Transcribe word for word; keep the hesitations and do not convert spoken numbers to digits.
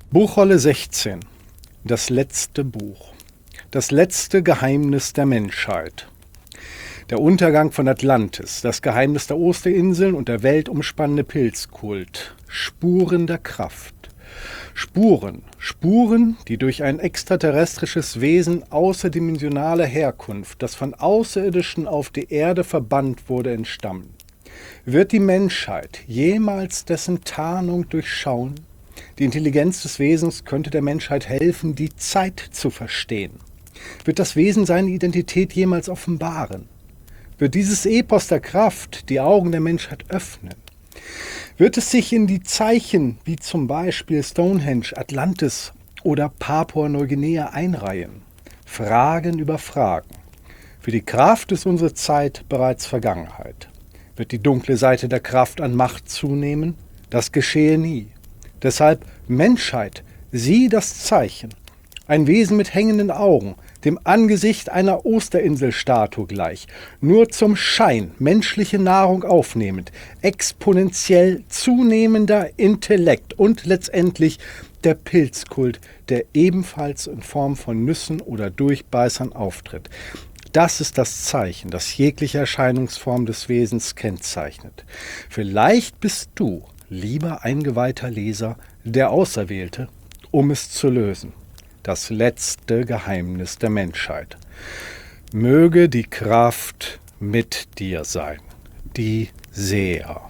Buchrolle sechzehn. Das letzte Buch. Das letzte Geheimnis der Menschheit. Der Untergang von Atlantis, das Geheimnis der Osterinseln und der weltumspannende Pilzkult. Spuren der Kraft. Spuren, Spuren, die durch ein extraterrestrisches Wesen außerdimensionaler Herkunft, das von Außerirdischen auf die Erde verbannt wurde, entstammen. Wird die Menschheit jemals dessen Tarnung durchschauen? Die Intelligenz des Wesens könnte der Menschheit helfen, die Zeit zu verstehen. Wird das Wesen seine Identität jemals offenbaren? Wird dieses Epos der Kraft die Augen der Menschheit öffnen? Wird es sich in die Zeichen wie zum Beispiel Stonehenge, Atlantis oder Papua-Neuguinea einreihen? Fragen über Fragen. Für die Kraft ist unsere Zeit bereits Vergangenheit. Wird die dunkle Seite der Kraft an Macht zunehmen? Das geschehe nie. Deshalb Menschheit, sieh das Zeichen. Ein Wesen mit hängenden Augen, dem Angesicht einer Osterinselstatue gleich, nur zum Schein menschliche Nahrung aufnehmend, exponentiell zunehmender Intellekt und letztendlich der Pilzkult, der ebenfalls in Form von Nüssen oder Durchbeißern auftritt. Das ist das Zeichen, das jegliche Erscheinungsform des Wesens kennzeichnet. Vielleicht bist du, lieber eingeweihter Leser, der Auserwählte, um es zu lösen. Das letzte Geheimnis der Menschheit. Möge die Kraft mit dir sein, die Seher.